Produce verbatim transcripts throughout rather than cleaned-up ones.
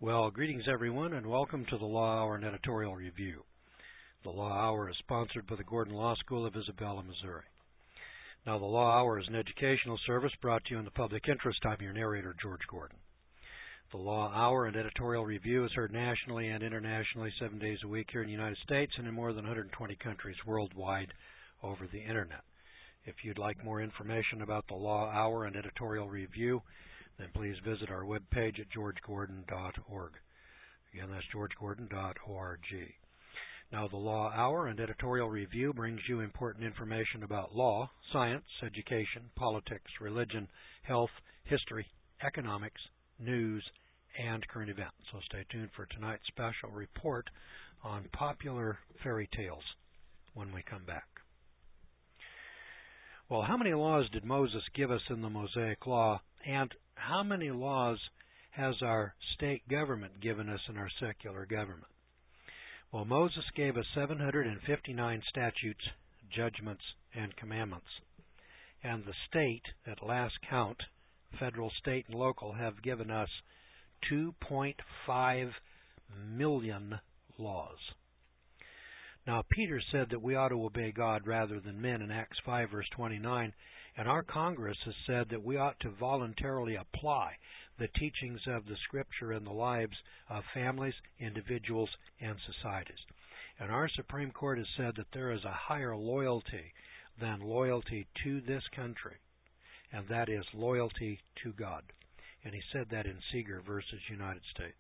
Well, greetings everyone, and welcome to the Law Hour and Editorial Review. The Law Hour is sponsored by the Gordon Law School of Isabella, Missouri. Now, the Law Hour is an educational service brought to you in the public interest. I'm your narrator, George Gordon. The Law Hour and Editorial Review is heard nationally and internationally seven days a week here in the United States and in more than one hundred twenty countries worldwide over the Internet. If you'd like more information about the Law Hour and Editorial Review, then please visit our webpage at george gordon dot org. Again, that's george gordon dot org. Now, the Law Hour and Editorial Review brings you important information about law, science, education, politics, religion, health, history, economics, news, and current events. So stay tuned for tonight's special report on popular fairy tales when we come back. Well, how many laws did Moses give us in the Mosaic Law, and how many laws has our state government given us in our secular government? Well, Moses gave us seven hundred fifty-nine statutes, judgments, and commandments. And the state, at last count, federal, state, and local, have given us two point five million laws. Now, Peter said that we ought to obey God rather than men in Acts five, verse twenty-nine, and our Congress has said that we ought to voluntarily apply the teachings of the Scripture in the lives of families, individuals, and societies. And our Supreme Court has said that there is a higher loyalty than loyalty to this country, and that is loyalty to God. And he said that in Seeger versus United States.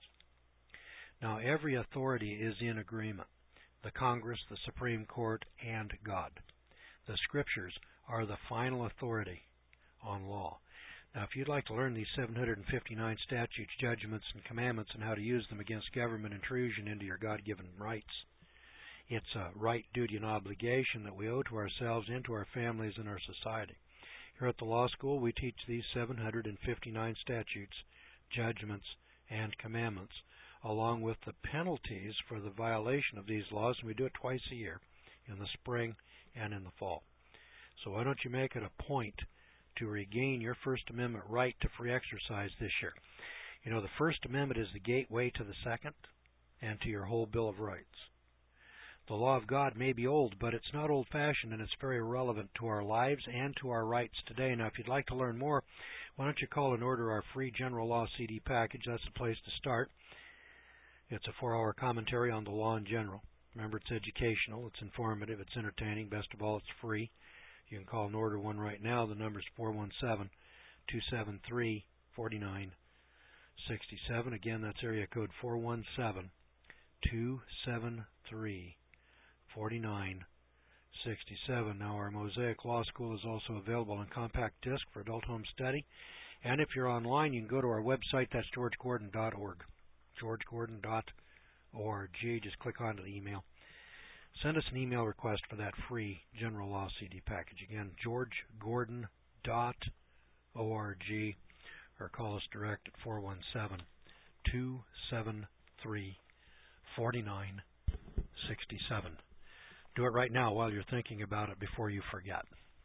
Now, every authority is in agreement. The Congress, the Supreme Court, and God. The Scriptures are the final authority on law. Now, if you'd like to learn these seven hundred fifty-nine statutes, judgments, and commandments and how to use them against government intrusion into your God-given rights, it's a right, duty, and obligation that we owe to ourselves and to our families and our society. Here at the law school, we teach these seven hundred fifty-nine statutes, judgments, and commandments, along with the penalties for the violation of these laws, and we do it twice a year, in the spring and in the fall. So why don't you make it a point to regain your First Amendment right to free exercise this year? You know, the First Amendment is the gateway to the Second and to your whole Bill of Rights. The law of God may be old, but it's not old-fashioned, and it's very relevant to our lives and to our rights today. Now, if you'd like to learn more, why don't you call and order our free General Law C D package? That's the place to start. It's a four-hour commentary on the law in general. Remember, it's educational, it's informative, it's entertaining. Best of all, it's free. You can call and order one right now. The number is four one seven, two seven three, four nine six seven. Again, that's area code four one seven, two seven three, four nine six seven. Now, our Mosaic Law School is also available on compact disc for adult home study. And if you're online, you can go to our website. That's george gordon dot org. george gordon dot org. Just click onto the email. Send us an email request for that free General Law C D package. Again, george gordon dot org, or call us direct at four one seven, two seven three, four nine six seven. Do it right now while you're thinking about it before you forget.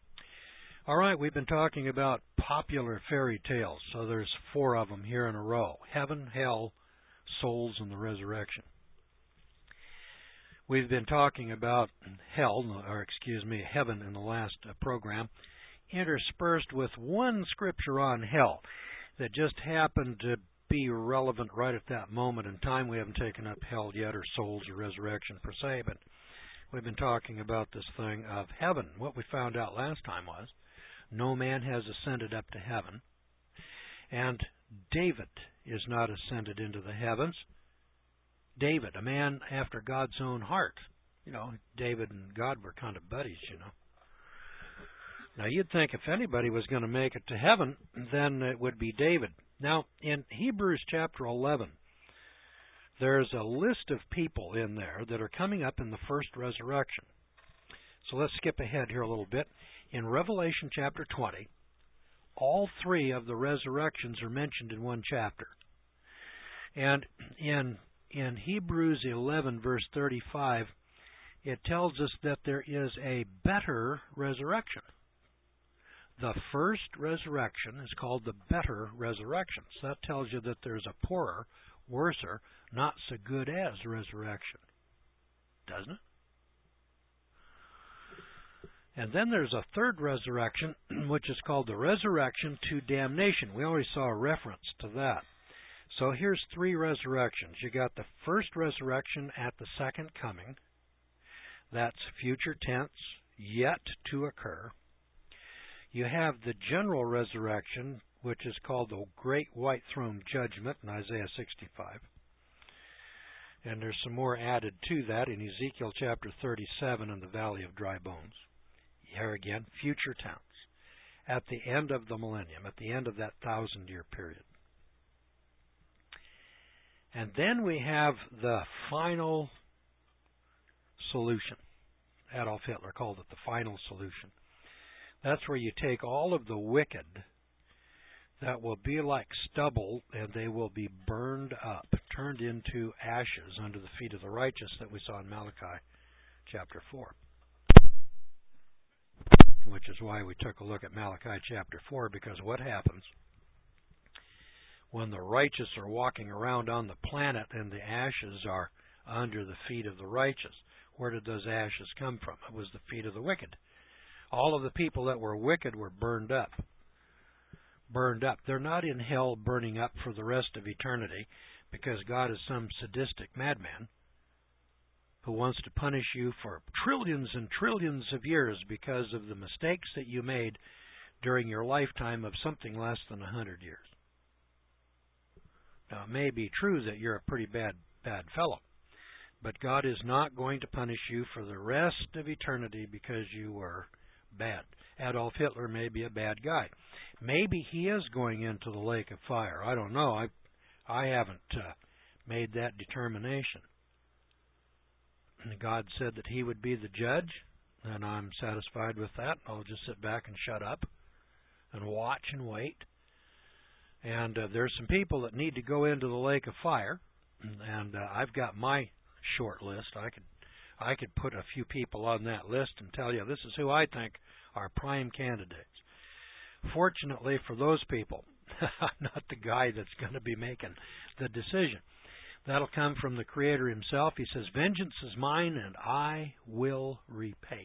All right, we've been talking about popular fairy tales, so there's four of them here in a row. Heaven, hell, souls, and the resurrection. We've been talking about hell, or excuse me, heaven in the last uh, program, interspersed with one scripture on hell that just happened to be relevant right at that moment in time. We haven't taken up hell yet, or souls, or resurrection per se, but we've been talking about this thing of heaven. What we found out last time was no man has ascended up to heaven, and David is not ascended into the heavens. David, a man after God's own heart. You know, David and God were kind of buddies, you know. Now, you'd think if anybody was going to make it to heaven, then it would be David. Now, in Hebrews chapter eleven, there's a list of people in there that are coming up in the first resurrection. So let's skip ahead here a little bit. In Revelation chapter twenty, all three of the resurrections are mentioned in one chapter. And in In Hebrews eleven, verse thirty-five, it tells us that there is a better resurrection. The first resurrection is called the better resurrection. So that tells you that there's a poorer, worser, not so good as resurrection. Doesn't it? And then there's a third resurrection, which is called the resurrection to damnation. We already saw a reference to that. So here's three resurrections. You got the first resurrection at the second coming. That's future tense, yet to occur. You have the general resurrection, which is called the Great White Throne Judgment in Isaiah sixty-five. And there's some more added to that in Ezekiel chapter thirty-seven in the Valley of Dry Bones. Here again, future tense. At the end of the millennium, at the end of that thousand-year period. And then we have the final solution. Adolf Hitler called it the final solution. That's where you take all of the wicked that will be like stubble, and they will be burned up, turned into ashes under the feet of the righteous that we saw in Malachi chapter four. Which is why we took a look at Malachi chapter four, because what happens when the righteous are walking around on the planet and the ashes are under the feet of the righteous? Where did those ashes come from? It was the feet of the wicked. All of the people that were wicked were burned up. Burned up. They're not in hell burning up for the rest of eternity because God is some sadistic madman who wants to punish you for trillions and trillions of years because of the mistakes that you made during your lifetime of something less than a hundred years. Now, it may be true that you're a pretty bad, bad fellow, but God is not going to punish you for the rest of eternity because you were bad. Adolf Hitler may be a bad guy. Maybe he is going into the lake of fire. I don't know. I I haven't uh, made that determination. God said that he would be the judge, and I'm satisfied with that. I'll just sit back and shut up and watch and wait. And uh, there's some people that need to go into the lake of fire, and uh, I've got my short list. I could I could put a few people on that list and tell you this is who I think are prime candidates. Fortunately for those people, I'm not the guy that's going to be making the decision. That'll come from the Creator himself. He says, "Vengeance is mine, and I will repay."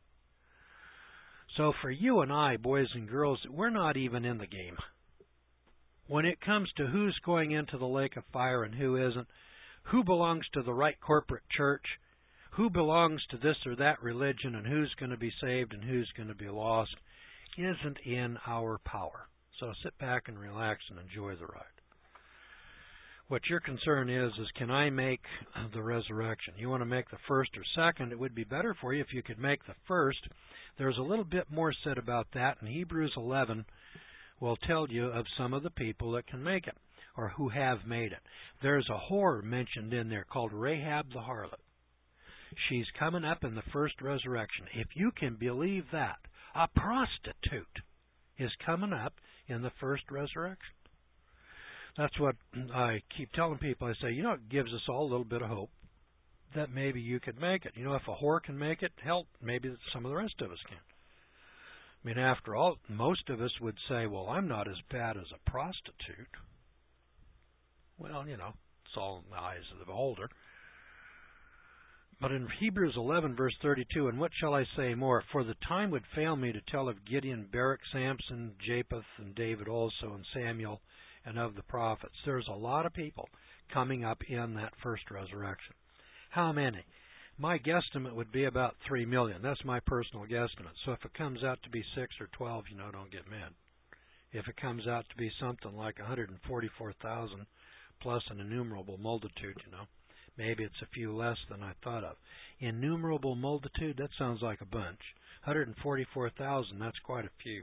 So for you and I, boys and girls, we're not even in the game. When it comes to who's going into the lake of fire and who isn't, who belongs to the right corporate church, who belongs to this or that religion, and who's going to be saved and who's going to be lost, isn't in our power. So sit back and relax and enjoy the ride. What your concern is, is can I make the resurrection? You want to make the first or second, it would be better for you if you could make the first. There's a little bit more said about that, and Hebrews eleven will tell you of some of the people that can make it, or who have made it. There's a whore mentioned in there called Rahab the harlot. She's coming up in the first resurrection. If you can believe that, a prostitute is coming up in the first resurrection. That's what I keep telling people. I say, you know, it gives us all a little bit of hope that maybe you could make it. You know, if a whore can make it, hell, maybe some of the rest of us can. I mean, after all, most of us would say, well, I'm not as bad as a prostitute. Well, you know, it's all in the eyes of the beholder. But in Hebrews eleven, verse thirty-two, "And what shall I say more? For the time would fail me to tell of Gideon, Barak, Samson, Japheth, and David also, and Samuel, and of the prophets." There's a lot of people coming up in that first resurrection. How many? My guesstimate would be about three million. That's my personal guesstimate. So if it comes out to be six or twelve, you know, don't get mad. If it comes out to be something like one hundred forty-four thousand plus an innumerable multitude, you know, maybe it's a few less than I thought of. Innumerable multitude, that sounds like a bunch. one hundred forty-four thousand, that's quite a few.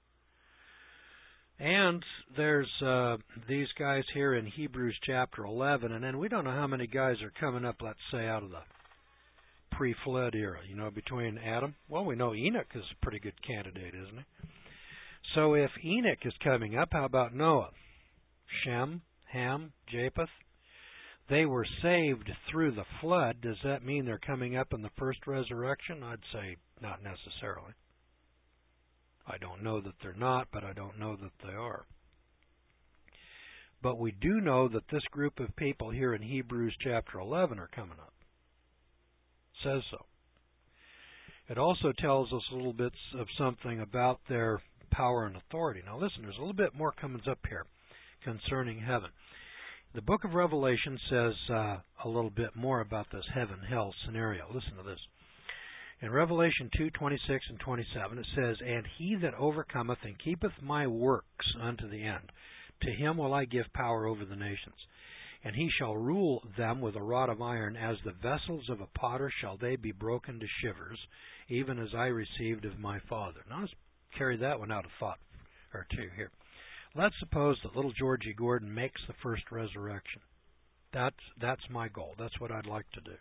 And there's uh, these guys here in Hebrews chapter eleven, and then we don't know how many guys are coming up, let's say, out of the pre-flood era, you know, between Adam. Well, we know Enoch is a pretty good candidate, isn't he? So if Enoch is coming up, how about Noah? Shem, Ham, Japheth? They were saved through the flood. Does that mean they're coming up in the first resurrection? I'd say not necessarily. I don't know that they're not, but I don't know that they are. But we do know that this group of people here in Hebrews chapter eleven are coming up. It says so. It also tells us a little bit of something about their power and authority. Now listen, there's a little bit more comes up here concerning heaven. The book of Revelation says uh, a little bit more about this heaven-hell scenario. Listen to this. In Revelation two twenty-six and twenty-seven, it says, "And he that overcometh and keepeth my works unto the end, to him will I give power over the nations. And he shall rule them with a rod of iron, as the vessels of a potter shall they be broken to shivers, even as I received of my Father." Now let's carry that one out a thought or two here. Let's suppose that little Georgie Gordon makes the first resurrection. That's that's my goal. That's what I'd like to do.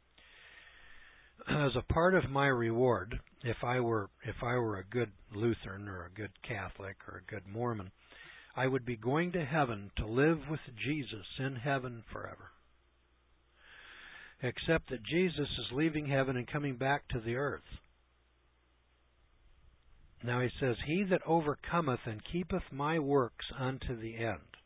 As a part of my reward, if I were if I were a good Lutheran or a good Catholic or a good Mormon, I would be going to heaven to live with Jesus in heaven forever. Except that Jesus is leaving heaven and coming back to the earth. Now he says, "He that overcometh and keepeth my works unto the end."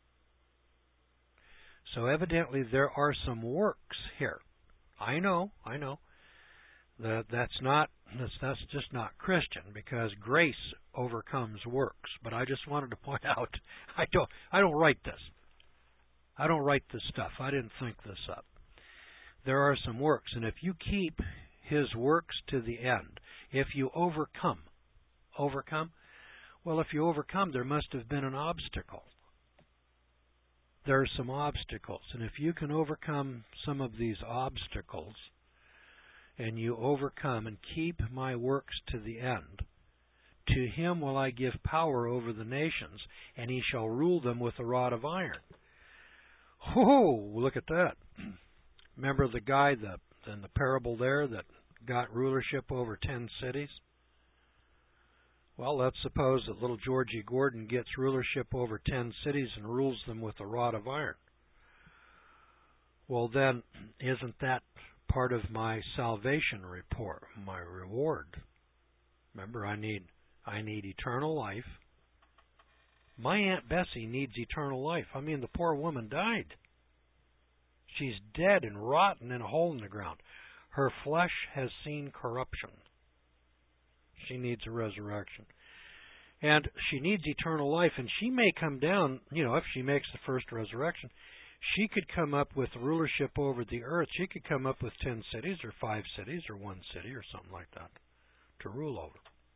So evidently there are some works here. I know, I know. That that's not that's, that's just not Christian, because grace overcomes works. But I just wanted to point out, I don't I don't write this. I don't write this stuff. I didn't think this up. There are some works, and if you keep His works to the end, if you overcome, overcome, well, if you overcome, there must have been an obstacle. There are some obstacles, and if you can overcome some of these obstacles, and you overcome and keep my works to the end, to him will I give power over the nations, and he shall rule them with a rod of iron. Oh, look at that. Remember the guy that, in the parable there that got rulership over ten cities? Well, let's suppose that little Georgie Gordon gets rulership over ten cities and rules them with a rod of iron. Well, then, isn't that part of my salvation report, my reward? Remember, I need I need eternal life. My Aunt Bessie needs eternal life. I mean, the poor woman died. She's dead and rotten in a hole in the ground. Her flesh has seen corruption. She needs a resurrection. And she needs eternal life, and she may come down, you know, if she makes the first resurrection, she could come up with rulership over the earth. She could come up with ten cities or five cities or one city or something like that to rule over.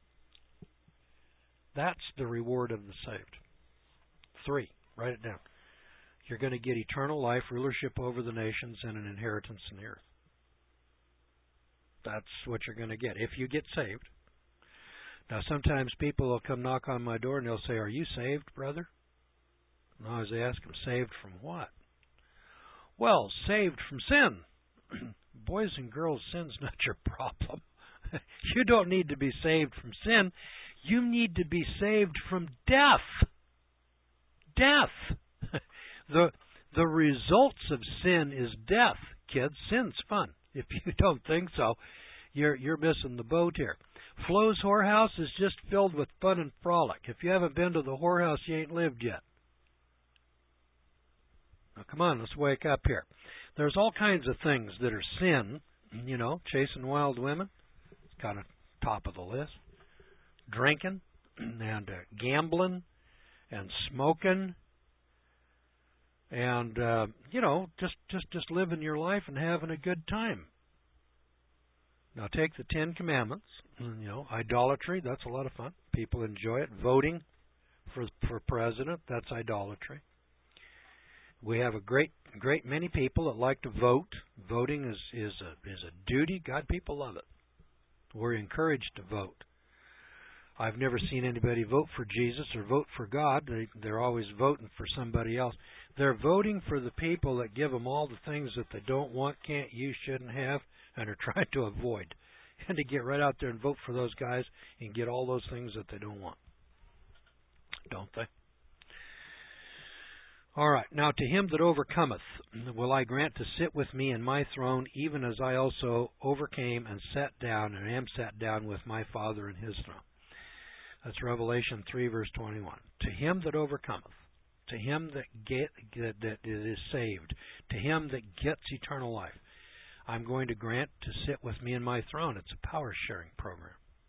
That's the reward of the saved. Three. Write it down. You're going to get eternal life, rulership over the nations, and an inheritance in the earth. That's what you're going to get if you get saved. Now, sometimes people will come knock on my door and they'll say, "Are you saved, brother?" And I always ask them, "Saved from what?" "Well, saved from sin." Boys and girls, sin's not your problem. You don't need to be saved from sin. You need to be saved from death. Death. The the results of sin is death, kids. Sin's fun. If you don't think so, you're you're missing the boat here. Flo's whorehouse is just filled with fun and frolic. If you haven't been to the whorehouse, you ain't lived yet. Now, come on, let's wake up here. There's all kinds of things that are sin. You know, chasing wild women, it's kind of top of the list. Drinking and uh, gambling and smoking. And, uh, you know, just, just, just living your life and having a good time. Now take the Ten Commandments, you know, idolatry, that's a lot of fun. People enjoy it. Voting for for president, that's idolatry. We have a great great many people that like to vote. Voting is, is a is a duty. God, people love it. We're encouraged to vote. I've never seen anybody vote for Jesus or vote for God. They, they're always voting for somebody else. They're voting for the people that give them all the things that they don't want, can't use, shouldn't have, and are trying to avoid. And to get right out there and vote for those guys and get all those things that they don't want. Don't they? All right. Now to him that overcometh will I grant to sit with me in my throne, even as I also overcame and sat down and am sat down with my Father in his throne. That's Revelation three, verse twenty-one. To him that overcometh. to him that get that, that is saved, to him that gets eternal life, I'm going to grant to sit with me in my throne. It's a power sharing program.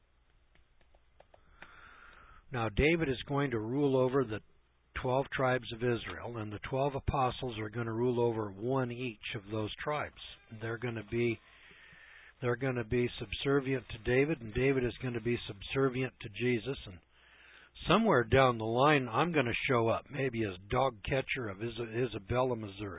Now David is going to rule over the twelve tribes of Israel, and the twelve apostles are going to rule over one each of those tribes. They're going to be they're going to be subservient to David, and David is going to be subservient to Jesus. And somewhere down the line, I'm going to show up, maybe as dog catcher of Isabella, Missouri.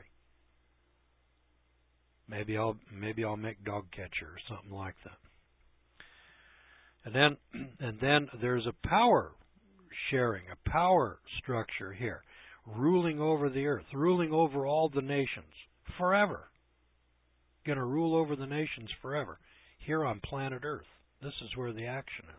Maybe I'll maybe I'll make dog catcher or something like that. And then and then there's a power sharing, a power structure here, ruling over the earth, ruling over all the nations forever. Going to rule over the nations forever here on planet Earth. This is where the action is.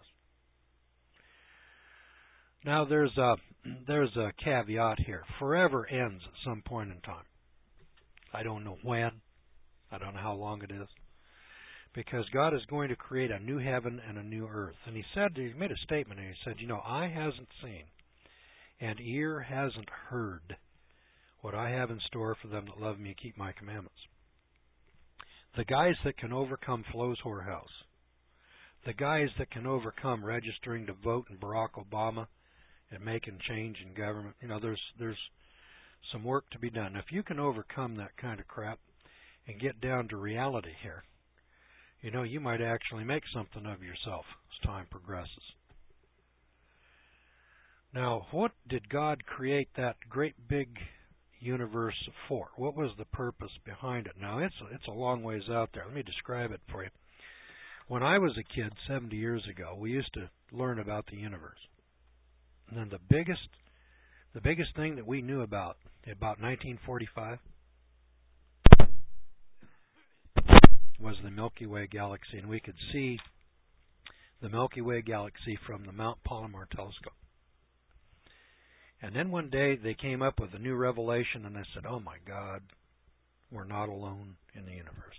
Now there's a there's a caveat here. Forever ends at some point in time. I don't know when. I don't know how long it is. Because God is going to create a new heaven and a new earth. And he said, he made a statement, and he said, you know, eye hasn't seen, and ear hasn't heard what I have in store for them that love me and keep my commandments. The guys that can overcome Flo's whorehouse, the guys that can overcome registering to vote in Barack Obama and making change in government, you know, there's there's some work to be done. If you can overcome that kind of crap and get down to reality here, you know, you might actually make something of yourself as time progresses. Now, what did God create that great big universe for? What was the purpose behind it? Now, it's a, it's a long ways out there. Let me describe it for you. When I was a kid seventy years ago, we used to learn about the universe. And then the biggest the biggest thing that we knew about, about nineteen forty-five, was the Milky Way galaxy, and we could see the Milky Way galaxy from the Mount Palomar telescope. And then one day they came up with a new revelation, and I said, oh my God, we're not alone in the universe.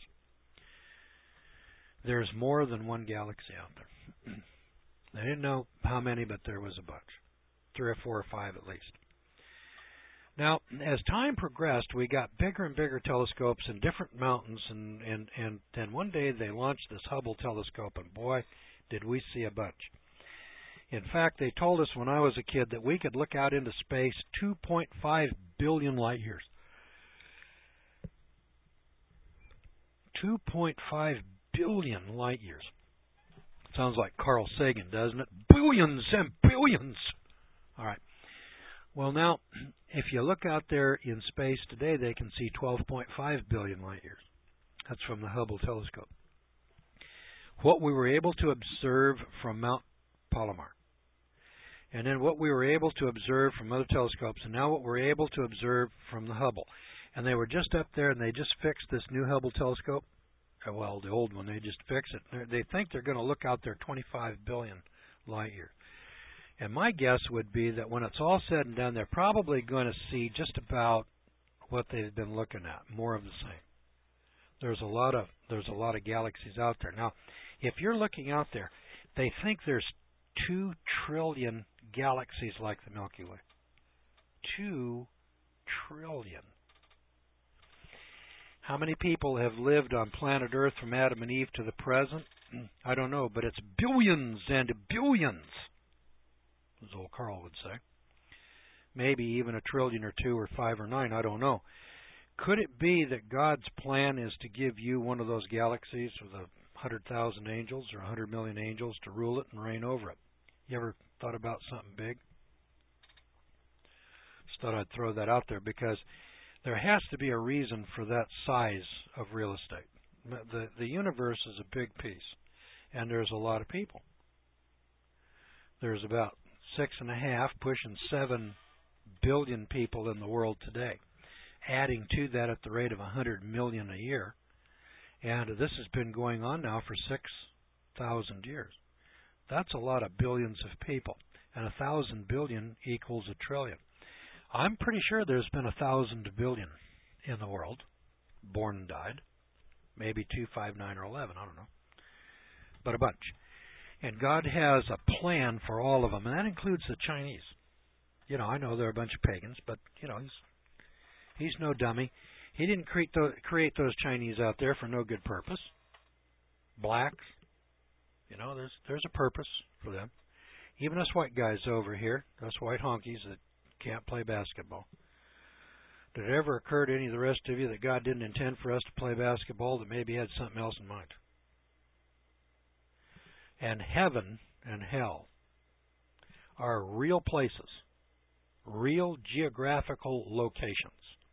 There's more than one galaxy out there. They didn't know how many, but there was a bunch. Three or four or five at least. Now, as time progressed, we got bigger and bigger telescopes in different mountains, and, and, and then one day they launched this Hubble telescope, and boy, did we see a bunch. In fact, they told us when I was a kid that we could look out into space two point five billion light years. two point five billion light years. Sounds like Carl Sagan, doesn't it? Billions and billions! All right. Well, now, if you look out there in space today, they can see twelve point five billion light years. That's from the Hubble telescope. What we were able to observe from Mount Palomar, and then what we were able to observe from other telescopes, and now what we're able to observe from the Hubble. And they were just up there, and they just fixed this new Hubble telescope. Well, the old one, they just fixed it. They think they're going to look out there twenty-five billion light years. And my guess would be that when it's all said and done, they're probably going to see just about what they've been looking at, more of the same. There's a lot of there's a lot of galaxies out there. Now, if you're looking out there, they think there's two trillion galaxies like the Milky Way. Two trillion. How many people have lived on planet Earth from Adam and Eve to the present? I don't know, but it's billions and billions, as old Carl would say. Maybe even a trillion or two or five or nine, I don't know. Could it be that God's plan is to give you one of those galaxies with a hundred thousand angels or a hundred million angels to rule it and reign over it? You ever thought about something big? Just thought I'd throw that out there because there has to be a reason for that size of real estate. The, the universe is a big piece, and there's a lot of people. There's about six and a half, pushing seven billion people in the world today, adding to that at the rate of a hundred million a year. And this has been going on now for six thousand years. That's a lot of billions of people, and a thousand billion equals a trillion. I'm pretty sure there's been a thousand billion in the world, born and died. Maybe two, five, nine, or eleven, I don't know. But a bunch. And God has a plan for all of them, and that includes the Chinese. You know, I know they're a bunch of pagans, but, you know, he's he's no dummy. He didn't create those, create those Chinese out there for no good purpose. Blacks, you know, there's there's a purpose for them. Even us white guys over here, us white honkies that can't play basketball. Did it ever occur to any of the rest of you that God didn't intend for us to play basketball, that maybe He had something else in mind? And heaven and hell are real places, real geographical locations.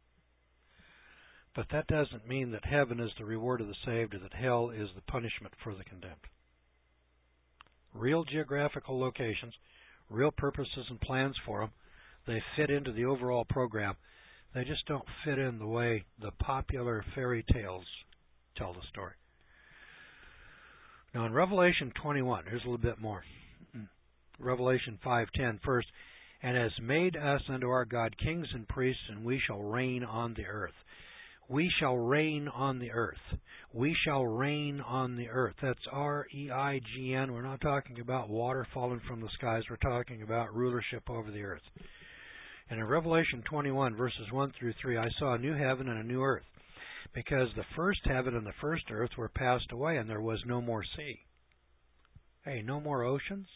But that doesn't mean that heaven is the reward of the saved or that hell is the punishment for the condemned. Real geographical locations, real purposes and plans for them. They fit into the overall program. They just don't fit in the way the popular fairy tales tell the story. Now in Revelation twenty-one, here's a little bit more. Revelation five ten first, and has made us unto our God kings and priests, and we shall reign on the earth. We shall reign on the earth. We shall reign on the earth. That's R E I G N. We're not talking about water falling from the skies. We're talking about rulership over the earth. And in Revelation twenty-one, verses one through three, I saw a new heaven and a new earth, because the first heaven and the first earth were passed away, and there was no more sea. Hey, no more oceans?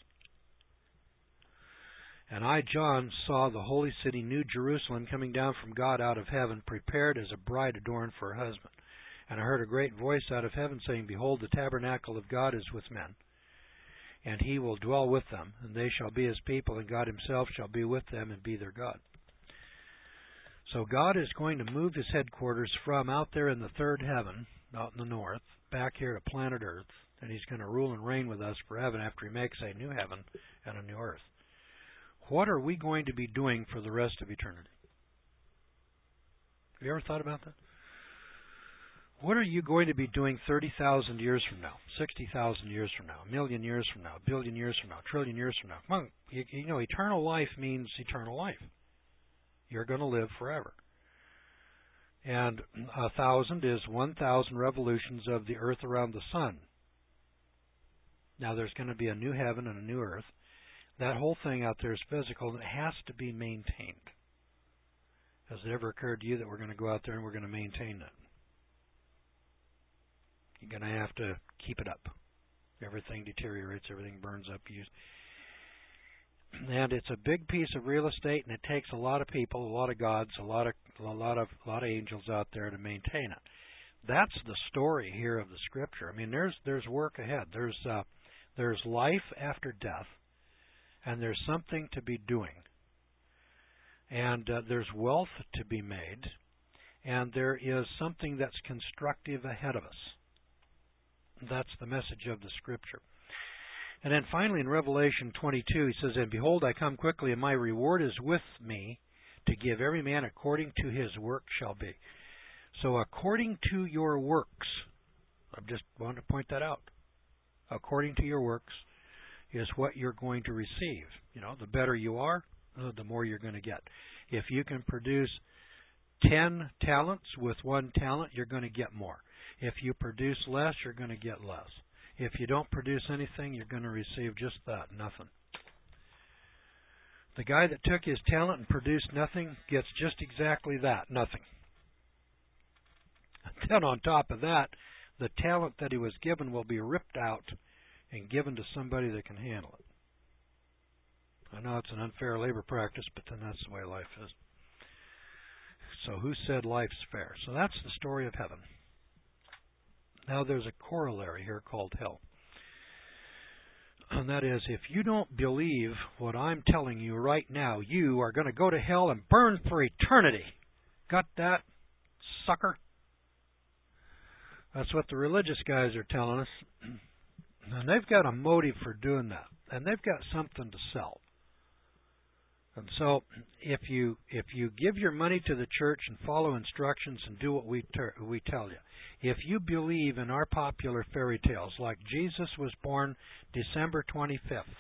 And I, John, saw the holy city, New Jerusalem, coming down from God out of heaven, prepared as a bride adorned for her husband. And I heard a great voice out of heaven saying, Behold, the tabernacle of God is with men, and He will dwell with them, and they shall be His people, and God Himself shall be with them and be their God. So God is going to move His headquarters from out there in the third heaven, out in the north, back here to planet Earth, and He's going to rule and reign with us forever after He makes a new heaven and a new earth. What are we going to be doing for the rest of eternity? Have you ever thought about that? What are you going to be doing thirty thousand years from now, sixty thousand years from now, a million years from now, a billion years from now, a trillion years from now? Come on, you, you know, eternal life means eternal life. You're going to live forever. And a thousand is one thousand revolutions of the earth around the sun. Now there's going to be a new heaven and a new earth. That whole thing out there is physical, and it has to be maintained. Has it ever occurred to you that we're going to go out there and we're going to maintain it? You're going to have to keep it up. Everything deteriorates, everything burns up. And it's a big piece of real estate, and it takes a lot of people, a lot of gods, a lot of a lot of a lot of angels out there to maintain it. That's the story here of the Scripture. I mean, there's there's work ahead. There's uh, there's life after death. And there's something to be doing. And uh, there's wealth to be made. And there is something that's constructive ahead of us. That's the message of the Scripture. And then finally in Revelation twenty-two, he says, And behold, I come quickly, and my reward is with me, to give every man according to his work shall be. So according to your works, I just wanted to point that out. According to your works is what you're going to receive. You know, the better you are, the more you're going to get. If you can produce ten talents with one talent, you're going to get more. If you produce less, you're going to get less. If you don't produce anything, you're going to receive just that, nothing. The guy that took his talent and produced nothing gets just exactly that, nothing. And then on top of that, the talent that he was given will be ripped out and given to somebody that can handle it. I know it's an unfair labor practice, but then that's the way life is. So who said life's fair? So that's the story of heaven. Now there's a corollary here called hell. And that is, if you don't believe what I'm telling you right now, you are going to go to hell and burn for eternity. Got that, sucker? That's what the religious guys are telling us. And they've got a motive for doing that. And they've got something to sell. And so if you if you give your money to the church and follow instructions and do what we ter- we tell you, if you believe in our popular fairy tales, like Jesus was born December twenty-fifth,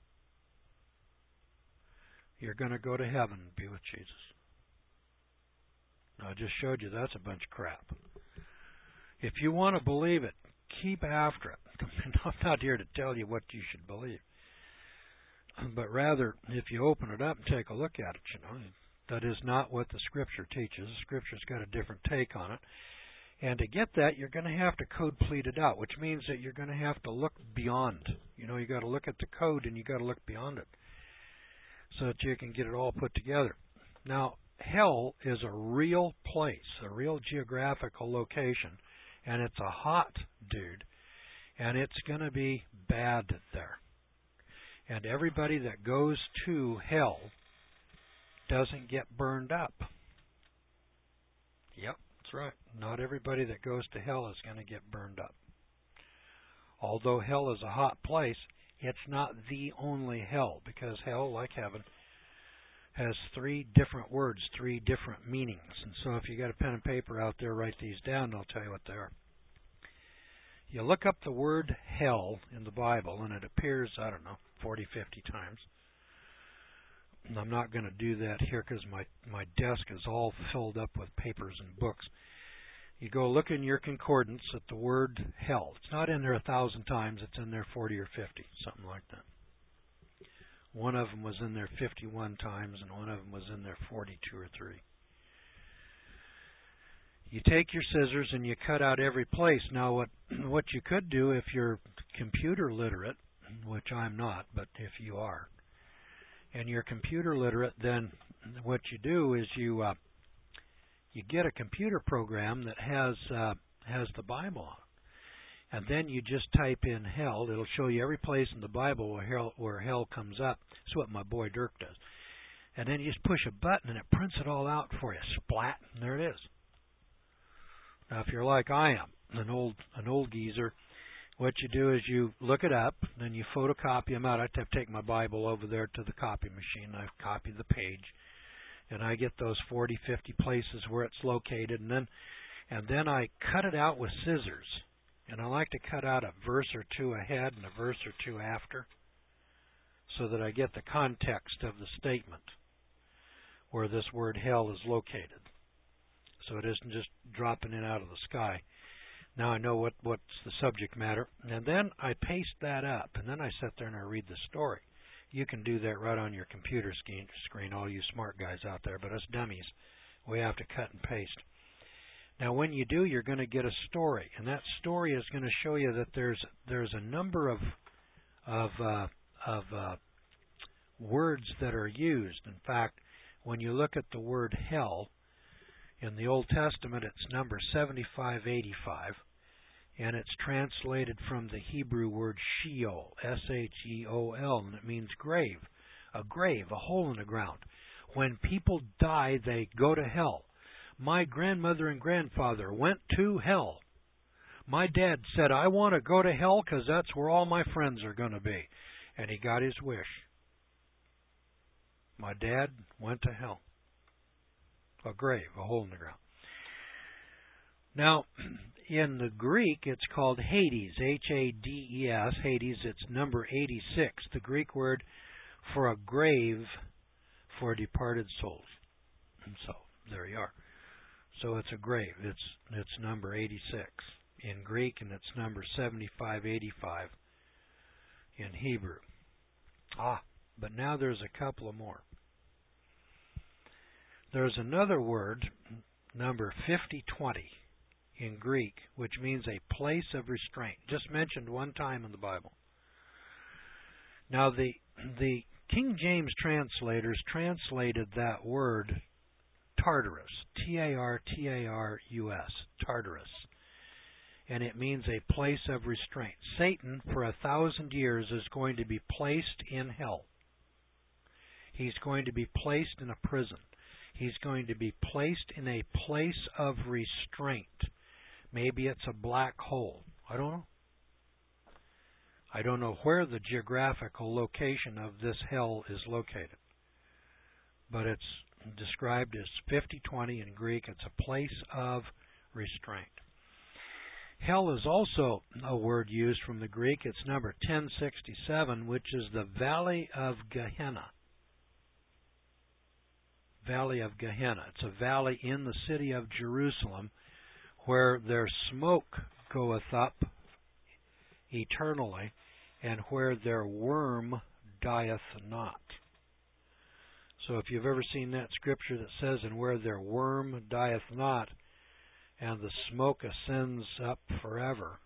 you're going to go to heaven and be with Jesus. Now, I just showed you that's a bunch of crap. If you want to believe it, keep after it. I'm not here to tell you what you should believe. but rather, if you open it up and take a look at it, you know, that is not what the Scripture teaches. The Scripture's got a different take on it. And to get that, you're going to have to code plead it out, which means that you're going to have to look beyond. You know, you got to look at the code and you got to look beyond it so that you can get it all put together. Now, hell is a real place, a real geographical location, and it's a hot dude, and it's going to be bad there. And everybody that goes to hell doesn't get burned up. Yep, that's right. Not everybody that goes to hell is going to get burned up. Although hell is a hot place, it's not the only hell, because hell, like heaven, has three different words, three different meanings. And so if you got a pen and paper out there, write these down, and I'll tell you what they are. You look up the word hell in the Bible, and it appears, I don't know, forty, fifty times. And I'm not going to do that here because my, my desk is all filled up with papers and books. You go look in your concordance at the word hell. It's not in there a thousand times. It's in there forty or fifty, something like that. One of them was in there fifty-one times, and one of them was in there forty-two or three. You take your scissors and you cut out every place. Now, what what you could do if you're computer literate, which I'm not, but if you are, and you're computer literate, then what you do is you uh, you get a computer program that has uh, has the Bible on it, and then you just type in hell. It'll show you every place in the Bible where hell, where hell comes up. That's what my boy Dirk does. And then you just push a button and it prints it all out for you. Splat, and there it is. Now, if you're like I am, an old an old geezer, what you do is you look it up, then you photocopy them out. I have to take my Bible over there to the copy machine. I copy the page, and I get those forty, fifty places where it's located, and then and then I cut it out with scissors. And I like to cut out a verse or two ahead and a verse or two after, so that I get the context of the statement where this word hell is located. So it isn't just dropping in out of the sky. Now I know what, what's the subject matter. And then I paste that up, and then I sit there and I read the story. You can do that right on your computer screen, all you smart guys out there, but us dummies, we have to cut and paste. Now when you do, you're going to get a story, and that story is going to show you that there's there's a number of of uh, of uh, words that are used. In fact, when you look at the word hell in the Old Testament, it's number seventy-five eighty-five, and it's translated from the Hebrew word Sheol, S H E O L, and it means grave, a grave, a hole in the ground. When people die, they go to hell. My grandmother and grandfather went to hell. My dad said, I want to go to hell because that's where all my friends are going to be. And he got his wish. My dad went to hell. A grave, a hole in the ground. Now, in the Greek, it's called Hades, H A D E S, Hades. It's number eighty-six, the Greek word for a grave for departed souls. And so, there you are. So it's a grave. It's it's number eighty-six in Greek, and it's number seventy-five eighty-five in Hebrew. Ah, but now there's a couple of more. There's another word, number fifty twenty in Greek, which means a place of restraint. Just mentioned one time in the Bible. Now the the King James translators translated that word Tartarus, T A R T A R U S, Tartarus, and it means a place of restraint. Satan, for a thousand years, is going to be placed in hell. He's going to be placed in a prison. He's going to be placed in a place of restraint. Maybe it's a black hole. I don't know. I don't know where the geographical location of this hell is located, but it's described as fifty twenty in Greek. It's a place of restraint. Hell is also a word used from the Greek. It's number ten sixty-seven, which is the Valley of Gehenna. Valley of Gehenna. It's a valley in the city of Jerusalem where their smoke goeth up eternally and where their worm dieth not. So if you've ever seen that scripture that says, and where their worm dieth not, and the smoke ascends up forever,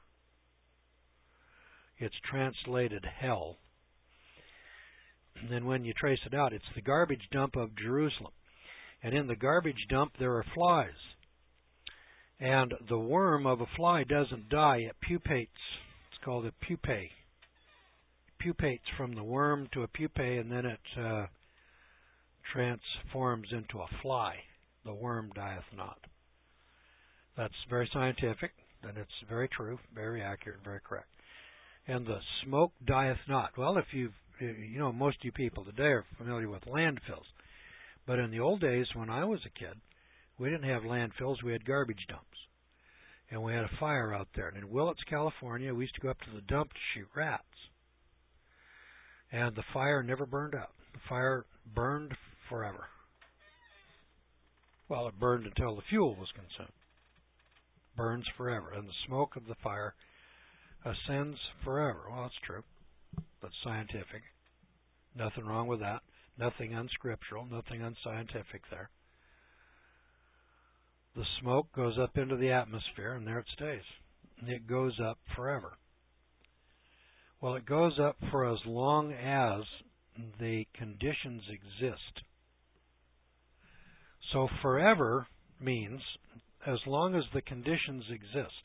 it's translated hell. And then when you trace it out, it's the garbage dump of Jerusalem. And in the garbage dump there are flies. And the worm of a fly doesn't die, it pupates. It's called a pupae. It pupates from the worm to a pupae, and then it uh, transforms into a fly. The worm dieth not. That's very scientific, and it's very true, very accurate, very correct. And the smoke dieth not. Well, if you've, you know, most of you people today are familiar with landfills. But in the old days, when I was a kid, we didn't have landfills, we had garbage dumps. And we had a fire out there. And in Willits, California, we used to go up to the dump to shoot rats. And the fire never burned up. The fire burned forever. Well, it burned until the fuel was consumed. Burns forever. And the smoke of the fire ascends forever. Well, that's true. That's scientific. Nothing wrong with that. Nothing unscriptural. Nothing unscientific there. The smoke goes up into the atmosphere, and there it stays. It goes up forever. Well, it goes up for as long as the conditions exist. So forever means as long as the conditions exist.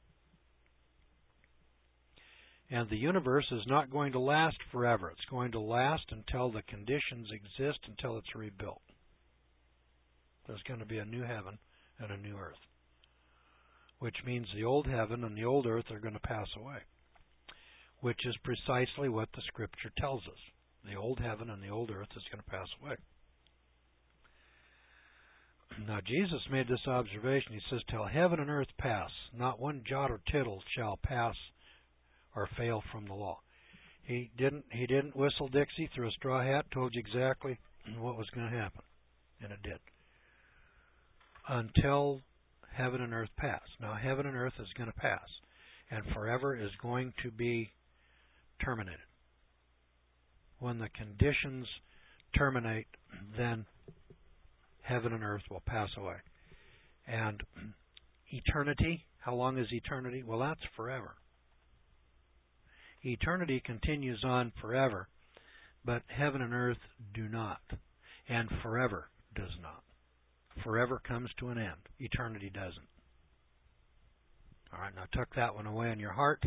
And the universe is not going to last forever. It's going to last until the conditions exist, until it's rebuilt. There's going to be a new heaven and a new earth, which means the old heaven and the old earth are going to pass away, which is precisely what the Scripture tells us. The old heaven and the old earth is going to pass away. Now, Jesus made this observation. He says, till heaven and earth pass, not one jot or tittle shall pass or fail from the law. He didn't, he didn't whistle Dixie through a straw hat, told you exactly what was going to happen, and it did. Until heaven and earth pass. Now, heaven and earth is going to pass, and forever is going to be terminated. When the conditions terminate, then heaven and earth will pass away. And eternity, how long is eternity? Well, that's forever. Eternity continues on forever, but heaven and earth do not, and forever does not. Forever comes to an end. Eternity doesn't. All right, now tuck that one away in your heart.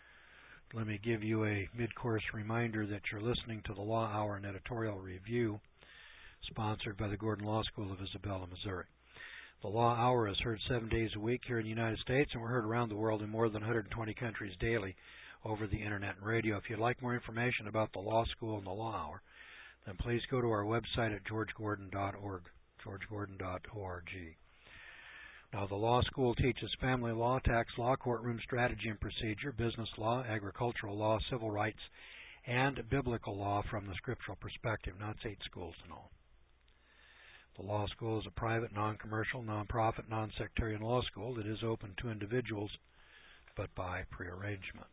Let me give you a mid-course reminder that you're listening to the Law Hour and Editorial Review, sponsored by the Gordon Law School of Isabella, Missouri. The Law Hour is heard seven days a week here in the United States, and we're heard around the world in more than one hundred twenty countries daily over the Internet and radio. If you'd like more information about the Law School and the Law Hour, then please go to our website at george gordon dot org. george gordon dot org. Now, the law school teaches family law, tax law, courtroom strategy and procedure, business law, agricultural law, civil rights, and biblical law from the scriptural perspective. Now, it's eight schools in all. The law school is a private, non-commercial, non-profit, non-sectarian law school that is open to individuals, but by prearrangement.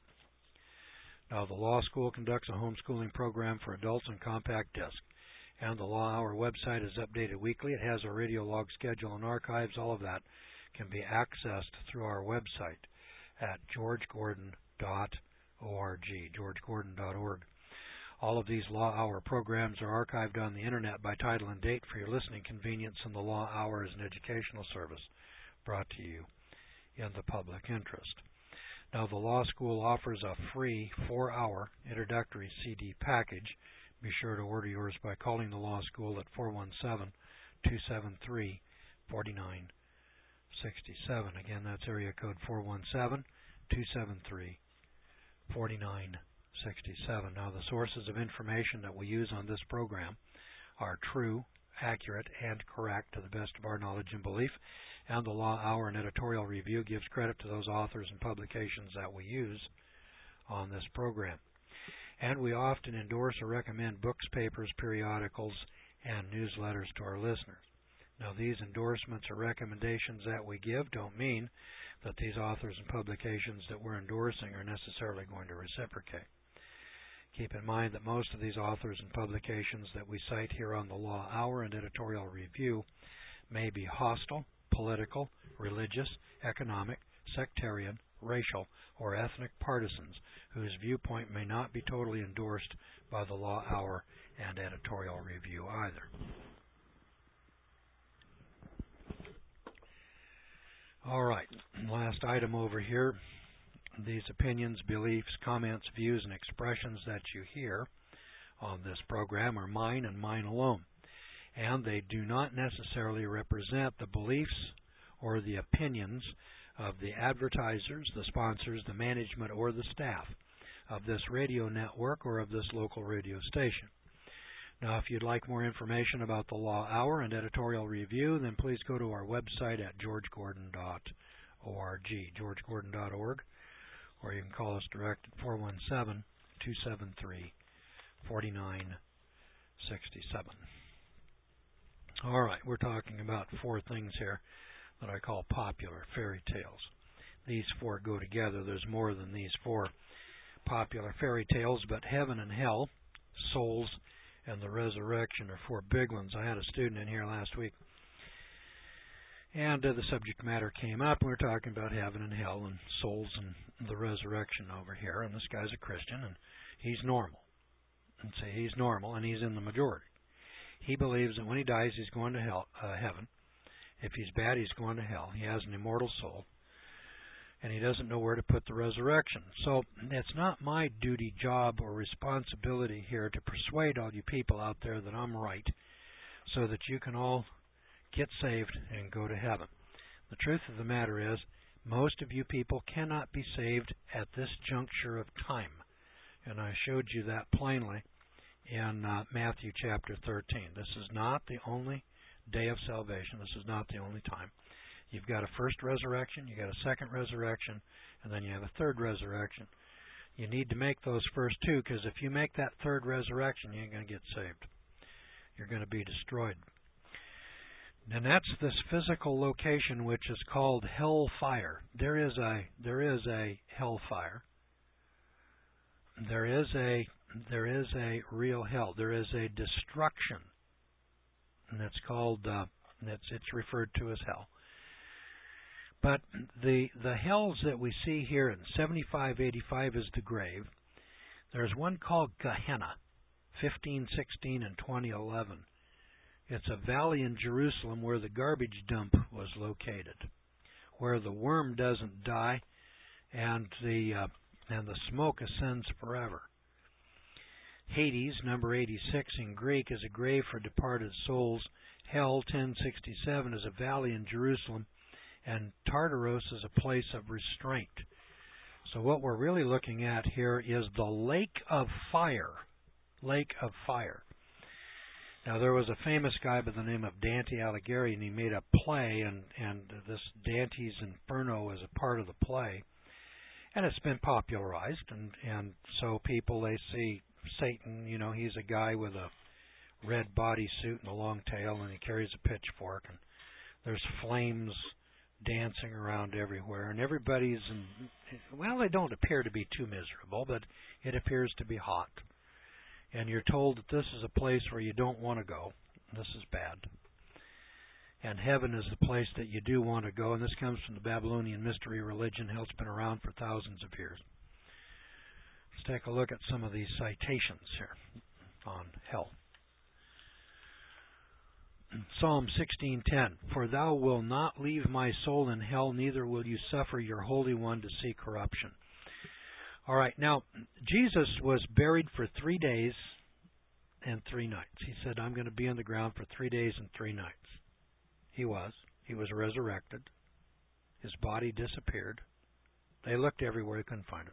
Now, the law school conducts a homeschooling program for adults on compact disc. And the Law Hour website is updated weekly. It has a radio log schedule and archives. All of that can be accessed through our website at george gordon dot org. george gordon dot org. All of these Law Hour programs are archived on the Internet by title and date for your listening convenience, and the Law Hour is an educational service brought to you in the public interest. Now, the law school offers a free four-hour introductory C D package. Be sure to order yours by calling the law school at four one seven, two seven three, four nine six seven. Again, that's area code four one seven, two seven three, four nine six seven. Now, the sources of information that we use on this program are true, accurate, and correct to the best of our knowledge and belief. And the Law Hour and Editorial Review gives credit to those authors and publications that we use on this program. And we often endorse or recommend books, papers, periodicals, and newsletters to our listeners. Now, these endorsements or recommendations that we give don't mean that these authors and publications that we're endorsing are necessarily going to reciprocate. Keep in mind that most of these authors and publications that we cite here on the Law Hour and Editorial Review may be hostile, political, religious, economic, sectarian, racial, or ethnic partisans whose viewpoint may not be totally endorsed by the Law Hour and Editorial Review either. All right, last item over here. These opinions, beliefs, comments, views, and expressions that you hear on this program are mine and mine alone, and they do not necessarily represent the beliefs or the opinions of the advertisers, the sponsors, the management, or the staff of this radio network or of this local radio station. Now, if you'd like more information about the Law Hour and Editorial Review, then please go to our website at george gordon dot org, george gordon dot org, or you can call us direct at four one seven, two seven three, four nine six seven. All right, we're talking about four things here that I call popular fairy tales. These four go together. There's more than these four popular fairy tales, but heaven and hell, souls, and the resurrection are four big ones. I had a student in here last week, and uh, the subject matter came up. We were talking about heaven and hell and souls and the resurrection over here, and this guy's a Christian, and he's normal. And say he's normal, and he's in the majority. He believes that when he dies, he's going to hell, uh, heaven. If he's bad, he's going to hell. He has an immortal soul, and he doesn't know where to put the resurrection. So it's not my duty, job, or responsibility here to persuade all you people out there that I'm right so that you can all get saved and go to heaven. The truth of the matter is, most of you people cannot be saved at this juncture of time. And I showed you that plainly in uh, Matthew chapter thirteen. This is not the only day of salvation. This is not the only time. You've got a first resurrection, you've got a second resurrection, and then you have a third resurrection. You need to make those first two, because if you make that third resurrection, you ain't going to get saved. You're going to be destroyed. And that's this physical location which is called hellfire. There is a there is a hellfire. There is a there is a real hell. There is a destruction, and it's called uh, it's it's referred to as hell. But the the hells that we see here in seventy-five eighty-five is the grave. There's one called Gehenna, fifteen sixteen and twenty eleven. It's a valley in Jerusalem where the garbage dump was located, where the worm doesn't die and the uh, and the smoke ascends forever. Hades, number eighty-six in Greek, is a grave for departed souls. Hell, ten sixty-seven, is a valley in Jerusalem. And Tartarus is a place of restraint. So what we're really looking at here is the lake of fire. Lake of fire. Now, there was a famous guy by the name of Dante Alighieri, and he made a play, and, and this Dante's Inferno is a part of the play. And it's been popularized, and, and so people, they see Satan, you know, he's a guy with a red bodysuit and a long tail, and he carries a pitchfork, and there's flames dancing around everywhere, and everybody's in, well, they don't appear to be too miserable, but it appears to be hot. And you're told that this is a place where you don't want to go. This is bad. And heaven is the place that you do want to go, and this comes from the Babylonian mystery religion. Hell's been around for thousands of years. Let's take a look at some of these citations here on hell. Psalm sixteen ten, for thou wilt not leave my soul in hell, neither will you suffer your Holy One to see corruption. All right, now, Jesus was buried for three days and three nights. He said, I'm going to be on the ground for three days and three nights. He was. He was resurrected. His body disappeared. They looked everywhere, they couldn't find it.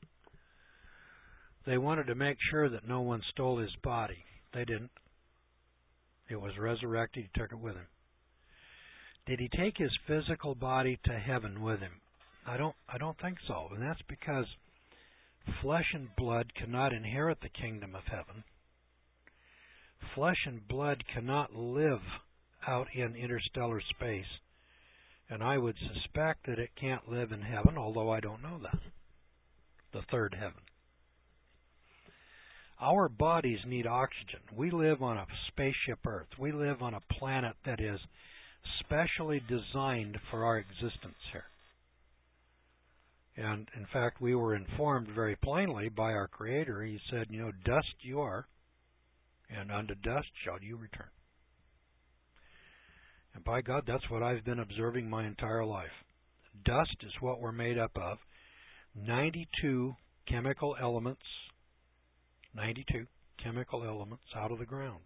They wanted to make sure that no one stole his body. They didn't. It was resurrected. He took it with him. Did he take his physical body to heaven with him? I don't I don't think so. And that's because flesh and blood cannot inherit the kingdom of heaven. Flesh and blood cannot live out in interstellar space. And I would suspect that it can't live in heaven, although I don't know that. The third heaven. Our bodies need oxygen. We live on a spaceship Earth. We live on a planet that is specially designed for our existence here. And, in fact, we were informed very plainly by our Creator. He said, you know, dust you are, and unto dust shall you return. And by God, that's what I've been observing my entire life. Dust is what we're made up of. ninety-two chemical elements, ninety-two chemical elements out of the ground.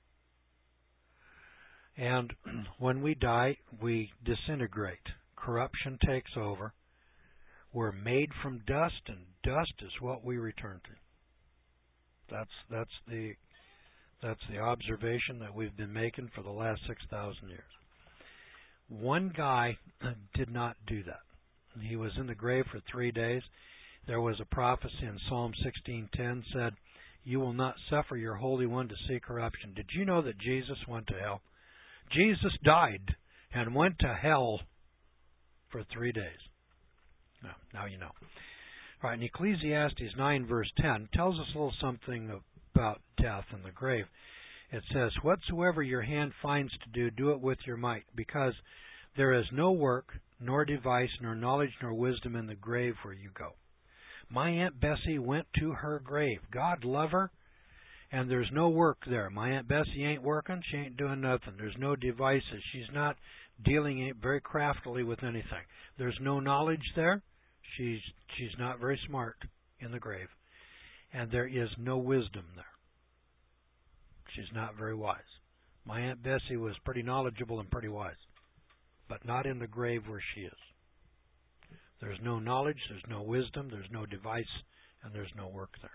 And when we die, we disintegrate. Corruption takes over. We're made from dust, and dust is what we return to. That's that's the that's the observation that we've been making for the last six thousand years. One guy did not do that. He was in the grave for three days. There was a prophecy in Psalm sixteen ten said, "You will not suffer your Holy One to see corruption." Did you know that Jesus went to hell? Jesus died and went to hell for three days. No, now you know. All right, in Ecclesiastes nine verse ten tells us a little something about death and the grave. It says, "Whatsoever your hand finds to do, do it with your might, because there is no work, nor device, nor knowledge, nor wisdom in the grave where you go." My Aunt Bessie went to her grave. God love her, and there's no work there. My Aunt Bessie ain't working. She ain't doing nothing. There's no devices. She's not dealing very craftily with anything. There's no knowledge there. She's she's not very smart in the grave. And there is no wisdom there. She's not very wise. My Aunt Bessie was pretty knowledgeable and pretty wise, but not in the grave where she is. There's no knowledge, there's no wisdom, there's no device, and there's no work there.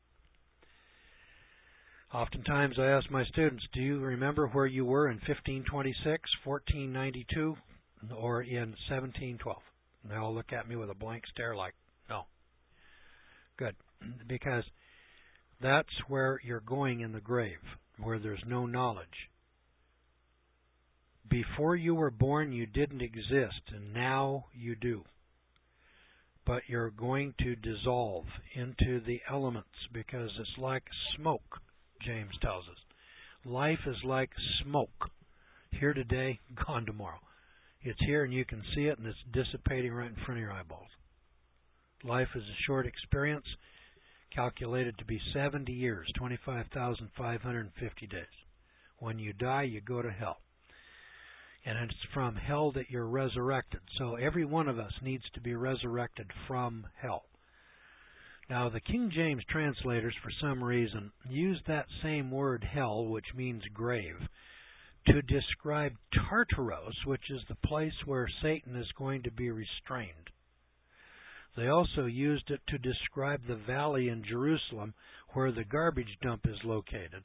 Oftentimes I ask my students, do you remember where you were in fifteen twenty-six, fourteen ninety-two, or in seventeen twelve? And they all look at me with a blank stare like, no. Good, because that's where you're going in the grave, where there's no knowledge. Before you were born, you didn't exist, and now you do. But you're going to dissolve into the elements because it's like smoke, James tells us. Life is like smoke. Here today, gone tomorrow. It's here and you can see it, and it's dissipating right in front of your eyeballs. Life is a short experience, calculated to be seventy years, twenty-five thousand five hundred fifty days. When you die, you go to hell. And it's from hell that you're resurrected. So every one of us needs to be resurrected from hell. Now, the King James translators, for some reason, use that same word, hell, which means grave, to describe Tartaros, which is the place where Satan is going to be restrained. They also used it to describe the valley in Jerusalem where the garbage dump is located.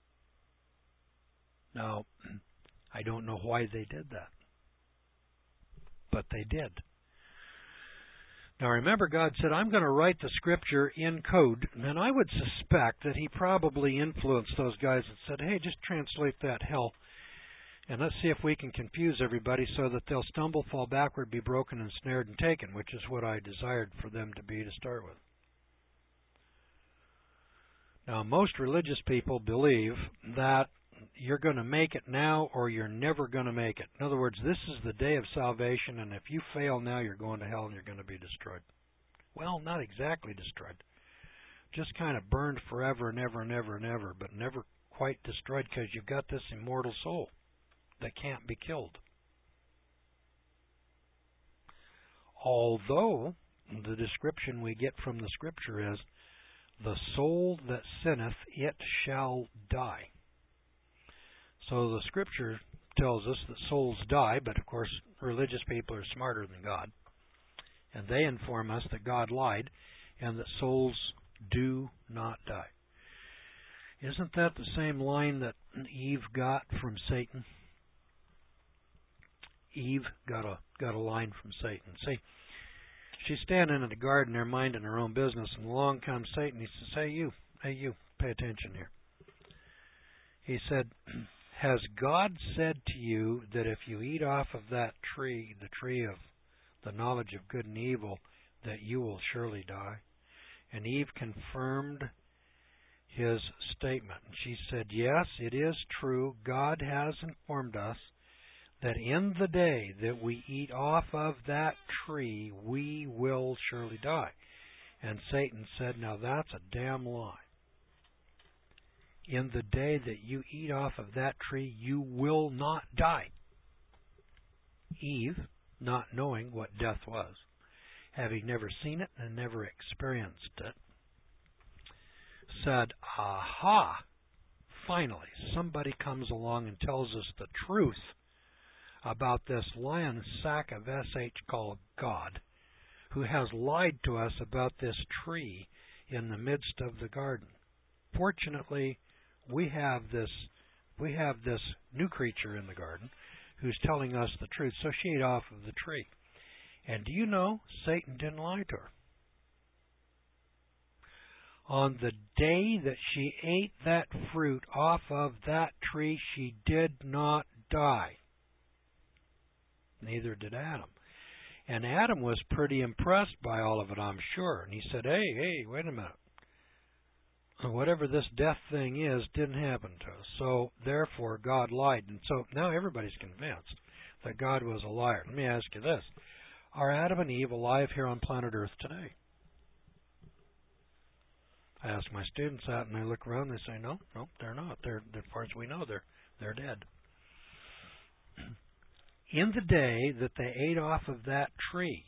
Now, I don't know why they did that, but they did. Now remember, God said, I'm going to write the Scripture in code, and I would suspect that He probably influenced those guys that said, hey, just translate that hell, and let's see if we can confuse everybody so that they'll stumble, fall backward, be broken, ensnared, and taken, which is what I desired for them to be to start with. Now, most religious people believe that you're going to make it now or you're never going to make it. In other words, this is the day of salvation, and if you fail now, you're going to hell and you're going to be destroyed. Well, not exactly destroyed. Just kind of burned forever and ever and ever and ever, but never quite destroyed because you've got this immortal soul that can't be killed. Although the description we get from the Scripture is, the soul that sinneth, it shall die. So the Scripture tells us that souls die, but of course religious people are smarter than God. And they inform us that God lied and that souls do not die. Isn't that the same line that Eve got from Satan? Eve got a got a line from Satan. See, she's standing in the garden there minding her own business, and along comes Satan. He says, hey you, hey you, pay attention here. He said, has God said to you that if you eat off of that tree, the tree of the knowledge of good and evil, that you will surely die? And Eve confirmed his statement. She said, yes, it is true. God has informed us that in the day that we eat off of that tree, we will surely die. And Satan said, now that's a damn lie. In the day that you eat off of that tree, you will not die. Eve, not knowing what death was, having never seen it and never experienced it, said, aha, finally, somebody comes along and tells us the truth about this lion sack of S H called God, who has lied to us about this tree in the midst of the garden. Fortunately, we have this we have this new creature in the garden who's telling us the truth. So she ate off of the tree. And do you know, Satan didn't lie to her. On the day that she ate that fruit off of that tree, she did not die. Neither did Adam. And Adam was pretty impressed by all of it, I'm sure. And he said, hey, hey, wait a minute. Whatever this death thing is didn't happen to us. So, therefore, God lied. And so now everybody's convinced that God was a liar. Let me ask you this. Are Adam and Eve alive here on planet Earth today? I ask my students that, and they look around and they say, no, no, they're not. They're, as far as we know, they're, they're dead. In the day that they ate off of that tree,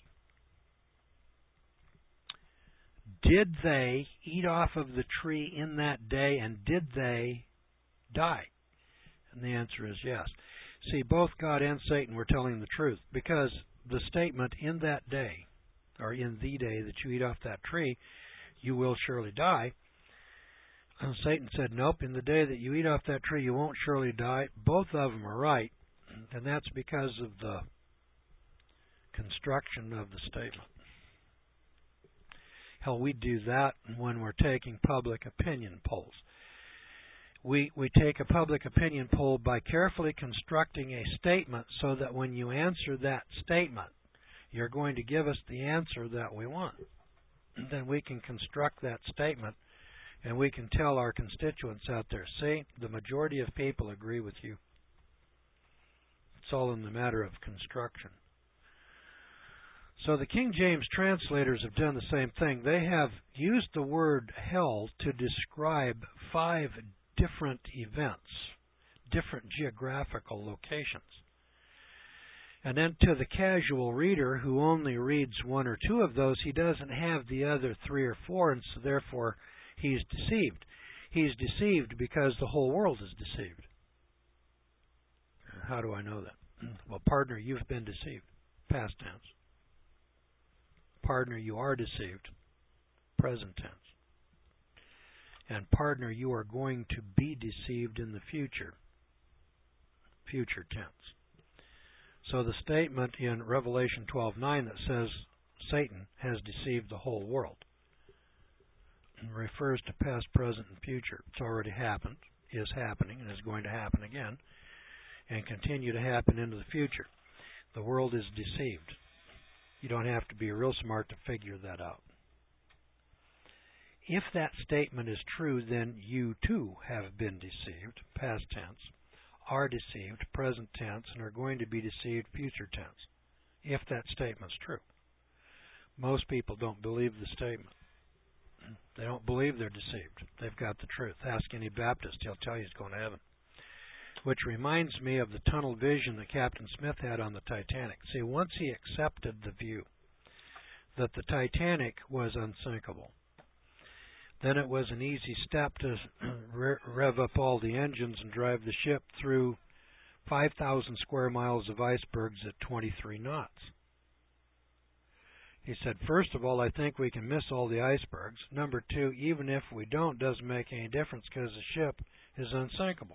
did they eat off of the tree in that day, and did they die? And the answer is yes. See, both God and Satan were telling the truth, because the statement, in that day, or in the day that you eat off that tree, you will surely die. And Satan said, nope, in the day that you eat off that tree, you won't surely die. Both of them are right, and that's because of the construction of the statement. Hell, we do that when we're taking public opinion polls. We we take a public opinion poll by carefully constructing a statement so that when you answer that statement, you're going to give us the answer that we want. And then we can construct that statement, and we can tell our constituents out there, see, the majority of people agree with you. It's all in the matter of construction. So the King James translators have done the same thing. They have used the word hell to describe five different events, different geographical locations. And then to the casual reader who only reads one or two of those, he doesn't have the other three or four, and so therefore he's deceived. He's deceived because the whole world is deceived. How do I know that? Well, partner, you've been deceived. Past tense. Partner, you are deceived. Present tense. And partner, you are going to be deceived in the future. Future tense. So the statement in Revelation twelve nine that says Satan has deceived the whole world refers to past, present, and future. It's already happened, is happening, and is going to happen again, and continue to happen into the future. The world is deceived. You don't have to be real smart to figure that out. If that statement is true, then you too have been deceived, past tense, are deceived, present tense, and are going to be deceived, future tense, if that statement's true. Most people don't believe the statement. They don't believe they're deceived. They've got the truth. Ask any Baptist, he'll tell you he's going to heaven. Which reminds me of the tunnel vision that Captain Smith had on the Titanic. See, once he accepted the view that the Titanic was unsinkable, then it was an easy step to rev up all the engines and drive the ship through five thousand square miles of icebergs at twenty-three knots. He said, first of all, I think we can miss all the icebergs. Number two, even if we don't, doesn't make any difference because the ship is unsinkable.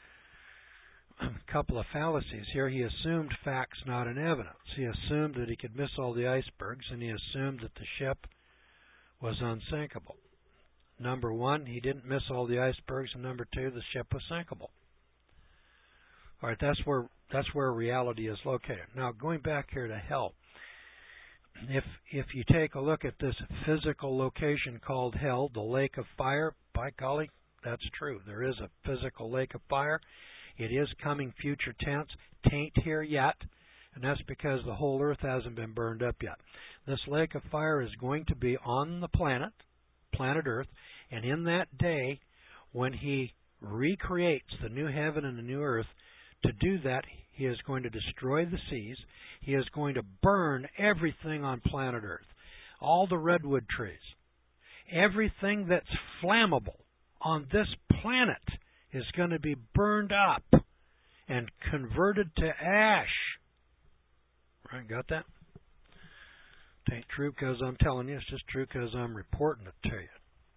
A couple of fallacies here. He assumed facts, not an evidence. He assumed that he could miss all the icebergs, and he assumed that the ship was unsinkable. Number one, he didn't miss all the icebergs, and number two, the ship was sinkable. All right, that's where that's where reality is located. Now, going back here to hell, if if you take a look at this physical location called hell, the lake of fire, by golly, That's true. There is a physical lake of fire. It is coming future tense. Tain't here yet, and that's because the whole earth hasn't been burned up yet. This lake of fire is going to be on the planet, planet Earth, and in that day, when He recreates the new heaven and the new earth, to do that, He is going to destroy the seas. He is going to burn everything on planet Earth, all the redwood trees. Everything that's flammable on this planet is going to be burned up and converted to ash. Right, got that? It ain't true because I'm telling you. It's just true because I'm reporting it to you.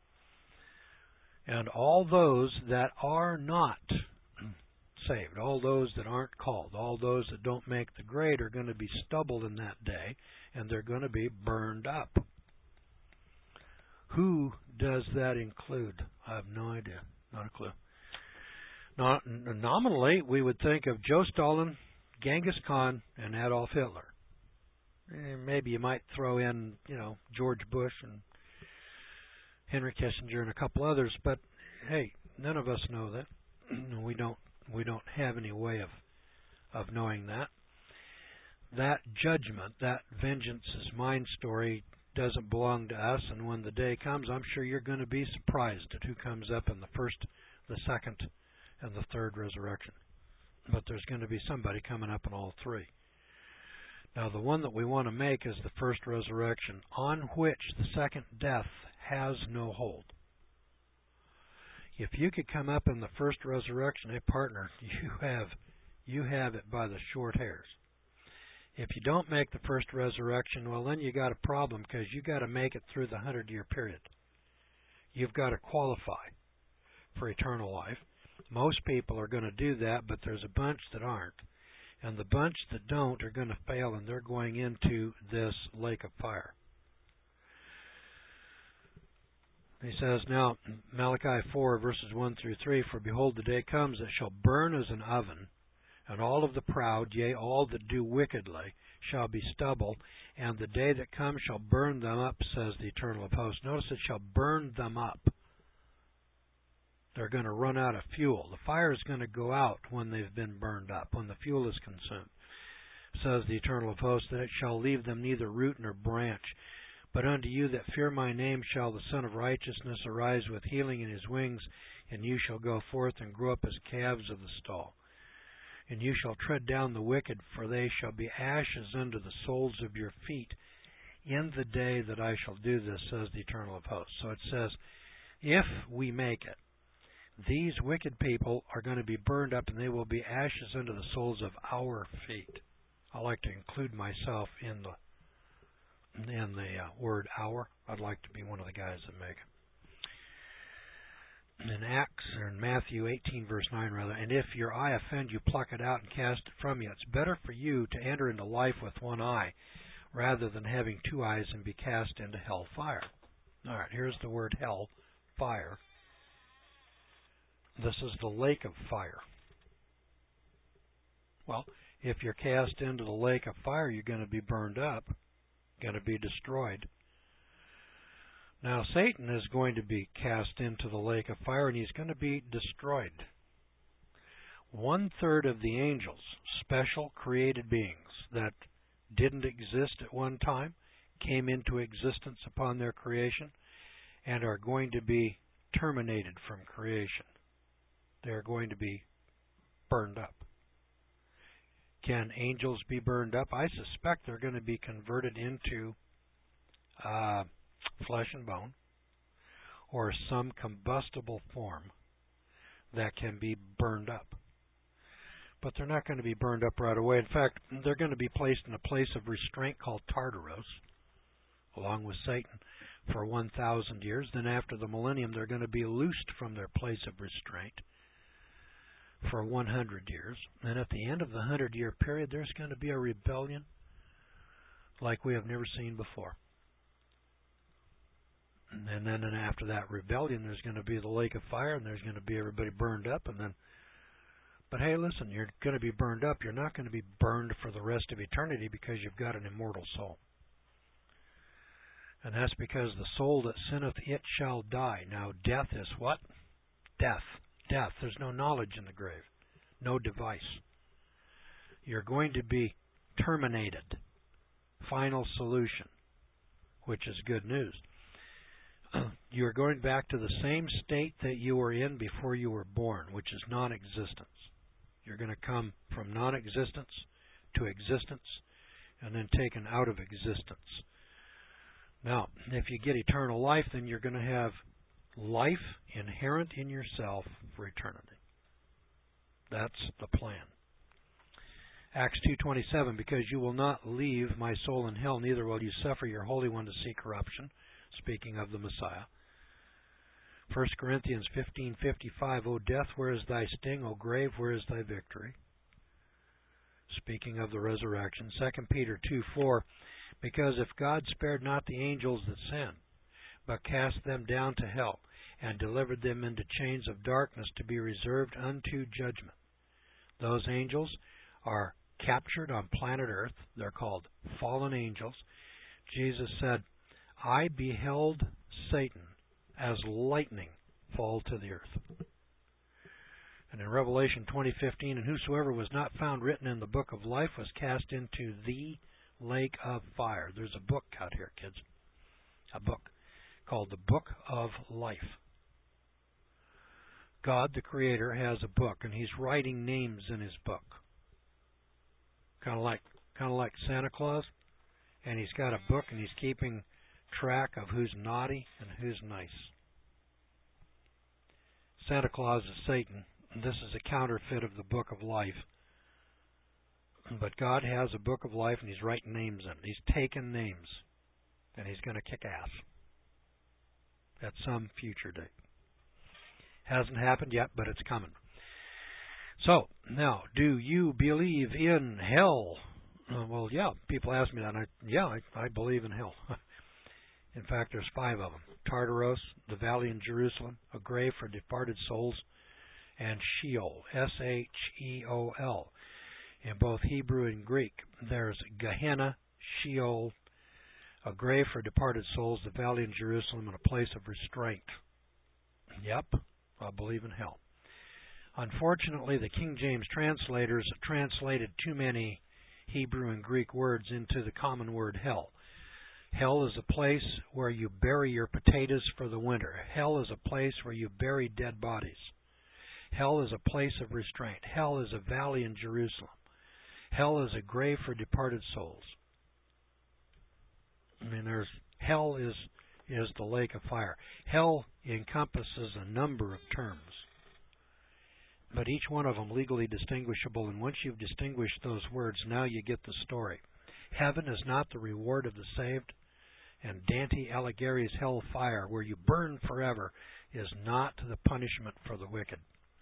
And all those that are not saved, all those that aren't called, all those that don't make the grade are going to be stubble in that day, and they're going to be burned up. Who does that include? I have no idea. Not a clue. Not, nominally, we would think of Joe Stalin, Genghis Khan, and Adolf Hitler. Maybe you might throw in, you know, George Bush and Henry Kissinger and a couple others, but hey, none of us know that. We don't. We don't have any way of of knowing that. That judgment, that vengeance is mine story, doesn't belong to us. And when the day comes, I'm sure you're going to be surprised at who comes up in the first, the second, and the third resurrection. But there's going to be somebody coming up in all three. Now, the one that we want to make is the first resurrection, on which the second death has no hold. If you could come up in the first resurrection, hey partner, you have you have it by the short hairs. If you don't make the first resurrection, well, then you got a problem because you got to make it through the hundred-year period. You've got to qualify for eternal life. Most people are going to do that, but there's a bunch that aren't. And the bunch that don't are going to fail, and they're going into this lake of fire. He says now, Malachi four, verses one through three, For behold, the day comes that shall burn as an oven, and all of the proud, yea, all that do wickedly, shall be stubble, and the day that comes shall burn them up, says the Eternal of Hosts. Notice it shall burn them up. They're going to run out of fuel. The fire is going to go out when they've been burned up, when the fuel is consumed. Says the Eternal of Hosts, that it shall leave them neither root nor branch. But unto you that fear my name shall the Son of Righteousness arise with healing in his wings, and you shall go forth and grow up as calves of the stall. And you shall tread down the wicked, for they shall be ashes under the soles of your feet in the day that I shall do this, says the Eternal of Hosts. So it says, if we make it, these wicked people are going to be burned up, and they will be ashes under the soles of our feet. I like to include myself in the in the uh, word "our." I'd like to be one of the guys that make it. In Acts, or in Matthew eighteen, verse nine, rather, and if your eye offend you, pluck it out and cast it from you. It's better for you to enter into life with one eye, rather than having two eyes and be cast into hell fire. All right, here's the word hell, fire. This is the lake of fire. Well, if you're cast into the lake of fire, you're going to be burned up, going to be destroyed. Now, Satan is going to be cast into the lake of fire, and he's going to be destroyed. One-third of the angels, special created beings that didn't exist at one time, came into existence upon their creation, and are going to be terminated from creation. They're going to be burned up. Can angels be burned up? I suspect they're going to be converted into uh, flesh and bone, or some combustible form that can be burned up. But they're not going to be burned up right away. In fact, they're going to be placed in a place of restraint called Tartarus, along with Satan, for one thousand years. Then after the millennium, they're going to be loosed from their place of restraint for one hundred years. And at the end of the hundred-year period, there's going to be a rebellion like we have never seen before. And then and after that rebellion, there's going to be the lake of fire, and there's going to be everybody burned up. And then, but hey, listen, you're going to be burned up. You're not going to be burned for the rest of eternity because you've got an immortal soul. And that's because the soul that sinneth, it shall die. Now, death is what? Death. Death. There's no knowledge in the grave. No device. You're going to be terminated. Final solution, which is good news. You're going back to the same state that you were in before you were born, which is non-existence. You're going to come from non-existence to existence and then taken out of existence. Now, if you get eternal life, then you're going to have life inherent in yourself for eternity. That's the plan. Acts two twenty-seven, because you will not leave my soul in hell, neither will you suffer your Holy One to see corruption, speaking of the Messiah. First Corinthians fifteen fifty-five, O death, where is thy sting? O grave, where is thy victory? Speaking of the resurrection. Second Peter two four, because if God spared not the angels that sinned, but cast them down to hell, and delivered them into chains of darkness to be reserved unto judgment. Those angels are captured on planet Earth. They're called fallen angels. Jesus said, I beheld Satan as lightning fall to the earth. And in Revelation twenty fifteen, and whosoever was not found written in the book of life was cast into the lake of fire. There's a book out here, kids. A book called the Book of Life. God, the Creator, has a book, and He's writing names in His book. Kind of like, kind of like Santa Claus. And He's got a book, and He's keeping track of who's naughty and who's nice. Santa Claus is Satan. This is a counterfeit of the Book of Life. But God has a Book of Life, and He's writing names in it. He's taken names, and He's going to kick ass at some future date. Hasn't happened yet, but it's coming. So, now, do you believe in hell? Uh, well, yeah, people ask me that, and I, yeah, I, I believe in hell. In fact, there's five of them. Tartarus, the valley in Jerusalem, a grave for departed souls, and Sheol, S H E O L. In both Hebrew and Greek, there's Gehenna, Sheol, a grave for departed souls, the valley in Jerusalem, and a place of restraint. Yep, I believe in hell. Unfortunately, the King James translators translated too many Hebrew and Greek words into the common word hell. Hell is a place where you bury your potatoes for the winter. Hell is a place where you bury dead bodies. Hell is a place of restraint. Hell is a valley in Jerusalem. Hell is a grave for departed souls. I mean, there's hell is is the lake of fire. Hell encompasses a number of terms, but each one of them legally distinguishable. And once you've distinguished those words, now you get the story. Heaven is not the reward of the saved, and Dante Alighieri's hell fire, where you burn forever, is not the punishment for the wicked.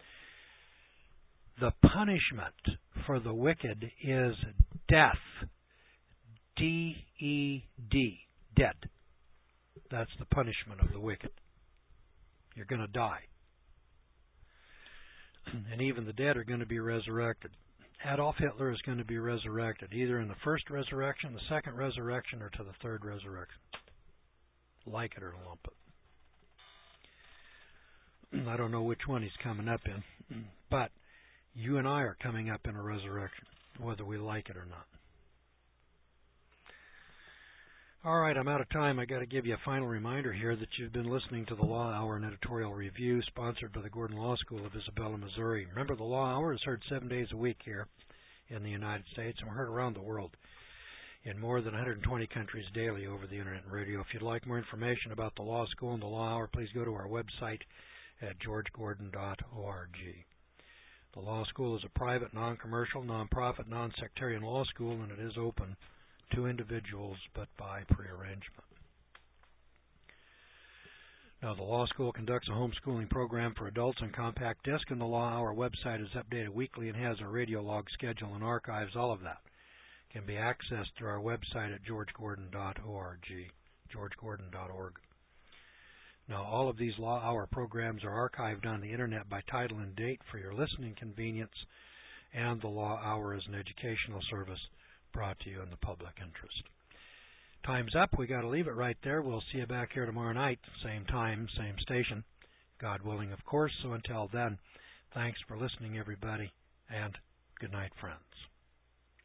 The punishment for the wicked is death. D E D. Dead. That's the punishment of the wicked. You're going to die. And even the dead are going to be resurrected. Adolf Hitler is going to be resurrected, either in the first resurrection, the second resurrection, or to the third resurrection. Like it or lump it. I don't know which one he's coming up in, but you and I are coming up in a resurrection, whether we like it or not. All right, I'm out of time. I got to give you a final reminder here that you've been listening to the Law Hour and Editorial Review, sponsored by the Gordon Law School of Isabella, Missouri. Remember, the Law Hour is heard seven days a week here in the United States, and we're heard around the world in more than one hundred twenty countries daily over the Internet and radio. If you'd like more information about the Law School and the Law Hour, please go to our website at george gordon dot org. The Law School is a private, non-commercial, non-profit, non-sectarian law school, and it is open to individuals, but by prearrangement. Now, the Law School conducts a homeschooling program for adults on compact disc, and the Law Hour website is updated weekly and has a radio log schedule and archives. All of that can be accessed through our website at george gordon dot org. george gordon dot org. Now, all of these Law Hour programs are archived on the Internet by title and date for your listening convenience, and the Law Hour is an educational service brought to you in the public interest. Time's up. We got to leave it right there. We'll see you back here tomorrow night, same time, same station. God willing, of course. So until then, thanks for listening, everybody, and good night, friends.